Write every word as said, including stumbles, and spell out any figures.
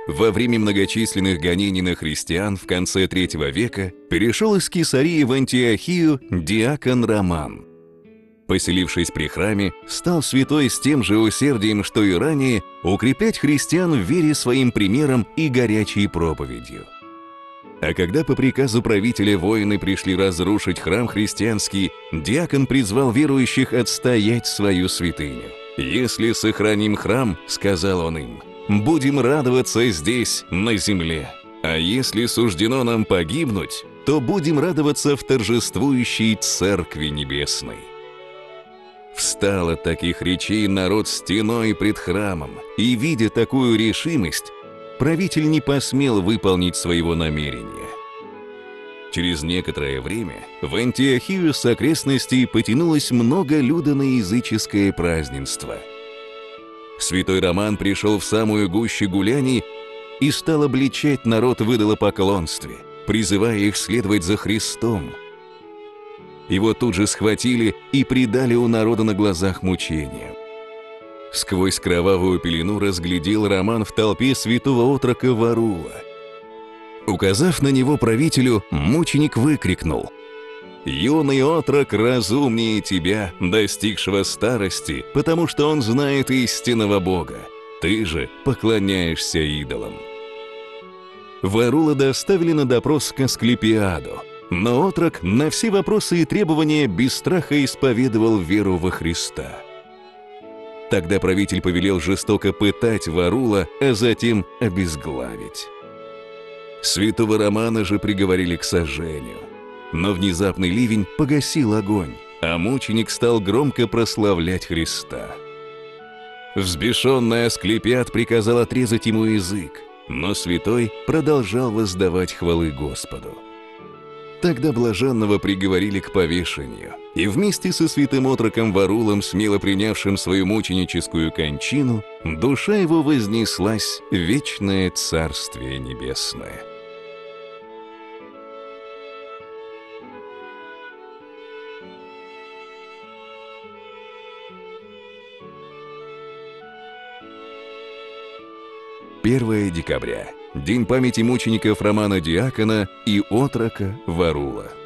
Во время многочисленных гонений на христиан в конце третьего века перешел из Кесарии в Антиохию диакон Роман. Поселившись при храме, стал святой с тем же усердием, что и ранее, укреплять христиан в вере своим примером и горячей проповедью. А когда по приказу правителя воины пришли разрушить храм христианский, диакон призвал верующих отстоять свою святыню. «Если сохраним храм, — сказал он им, — будем радоваться здесь, на земле. А если суждено нам погибнуть, то будем радоваться в торжествующей Церкви Небесной». Встал от таких речей народ стеной пред храмом, и, видя такую решимость, правитель не посмел выполнить своего намерения. Через некоторое время в Антиохию с окрестностей потянулось много люда на языческое празднество. Святой Роман пришел в самую гущу гуляний и стал обличать народ в идолопоклонстве, призывая их следовать за Христом. Его тут же схватили и предали у народа на глазах мучениям. Сквозь кровавую пелену разглядел Роман в толпе святого отрока Варула. Указав на него правителю, мученик выкрикнул: «Юный отрок разумнее тебя, достигшего старости, потому что он знает истинного Бога. Ты же поклоняешься идолам». Варула доставили на допрос к Асклепиаду, но отрок на все вопросы и требования без страха исповедовал веру во Христа. Тогда правитель повелел жестоко пытать Варула, а затем обезглавить. Святого Романа же приговорили к сожжению. Но внезапный ливень погасил огонь, а мученик стал громко прославлять Христа. Взбешенный Асклепиад приказал отрезать ему язык, но святой продолжал воздавать хвалы Господу. Тогда блаженного приговорили к повешению, и вместе со святым отроком Варулом, смело принявшим свою мученическую кончину, душа его вознеслась в вечное Царствие Небесное. первое декабря. День памяти мучеников Романа Диакона и отрока Варула.